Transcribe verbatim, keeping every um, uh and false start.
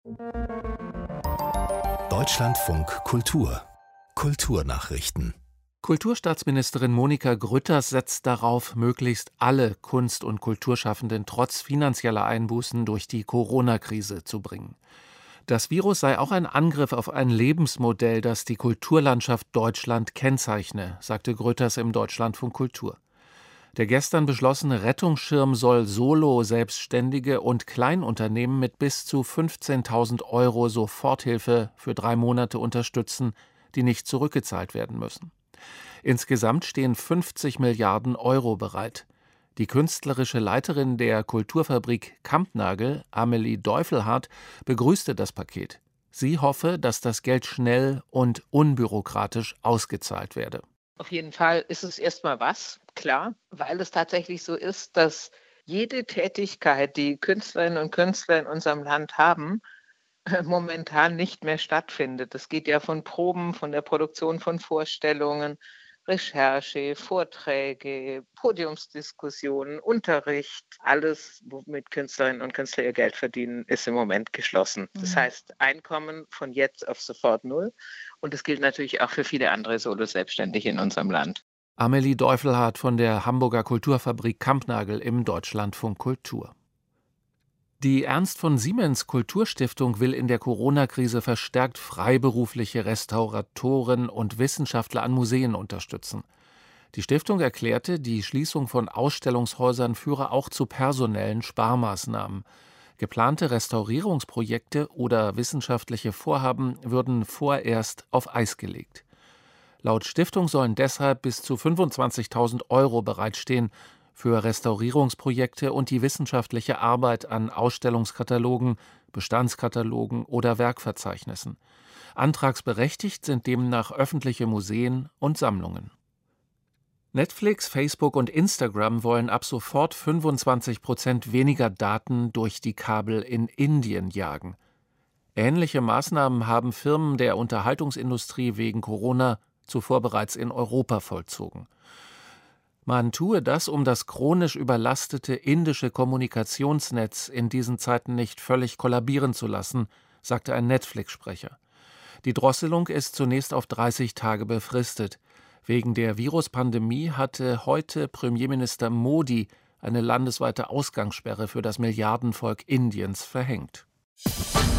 Deutschlandfunk Kultur Kulturnachrichten. Kulturstaatsministerin Monika Grütters setzt darauf, möglichst alle Kunst- und Kulturschaffenden trotz finanzieller Einbußen durch die Corona-Krise zu bringen. Das Virus sei auch ein Angriff auf ein Lebensmodell, das die Kulturlandschaft Deutschland kennzeichne, sagte Grütters im Deutschlandfunk Kultur. Der gestern beschlossene Rettungsschirm soll Solo-, Selbstständige und Kleinunternehmen mit bis zu fünfzehntausend Euro Soforthilfe für drei Monate unterstützen, die nicht zurückgezahlt werden müssen. Insgesamt stehen fünfzig Milliarden Euro bereit. Die künstlerische Leiterin der Kulturfabrik Kampnagel, Amelie Deufelhardt, begrüßte das Paket. Sie hoffe, dass das Geld schnell und unbürokratisch ausgezahlt werde. Auf jeden Fall ist es erstmal was, klar, weil es tatsächlich so ist, dass jede Tätigkeit, die Künstlerinnen und Künstler in unserem Land haben, momentan nicht mehr stattfindet. Es geht ja von Proben, von der Produktion von Vorstellungen, Recherche, Vorträge, Podiumsdiskussionen, Unterricht, alles, womit Künstlerinnen und Künstler ihr Geld verdienen, ist im Moment geschlossen. Das Mhm. heißt, Einkommen von jetzt auf sofort null. Und das gilt natürlich auch für viele andere Solo-Selbstständige in unserem Land. Amelie Deufelhardt von der Hamburger Kulturfabrik Kampnagel im Deutschlandfunk Kultur. Die Ernst von Siemens Kulturstiftung will in der Corona-Krise verstärkt freiberufliche Restauratoren und Wissenschaftler an Museen unterstützen. Die Stiftung erklärte, die Schließung von Ausstellungshäusern führe auch zu personellen Sparmaßnahmen. Geplante Restaurierungsprojekte oder wissenschaftliche Vorhaben würden vorerst auf Eis gelegt. Laut Stiftung sollen deshalb bis zu fünfundzwanzigtausend Euro bereitstehen für Restaurierungsprojekte und die wissenschaftliche Arbeit an Ausstellungskatalogen, Bestandskatalogen oder Werkverzeichnissen. Antragsberechtigt sind demnach öffentliche Museen und Sammlungen. Netflix, Facebook und Instagram wollen ab sofort fünfundzwanzig Prozent weniger Daten durch die Kabel in Indien jagen. Ähnliche Maßnahmen haben Firmen der Unterhaltungsindustrie wegen Corona zuvor bereits in Europa vollzogen. Man tue das, um das chronisch überlastete indische Kommunikationsnetz in diesen Zeiten nicht völlig kollabieren zu lassen, sagte ein Netflix-Sprecher. Die Drosselung ist zunächst auf dreißig Tage befristet. Wegen der Viruspandemie hatte heute Premierminister Modi eine landesweite Ausgangssperre für das Milliardenvolk Indiens verhängt.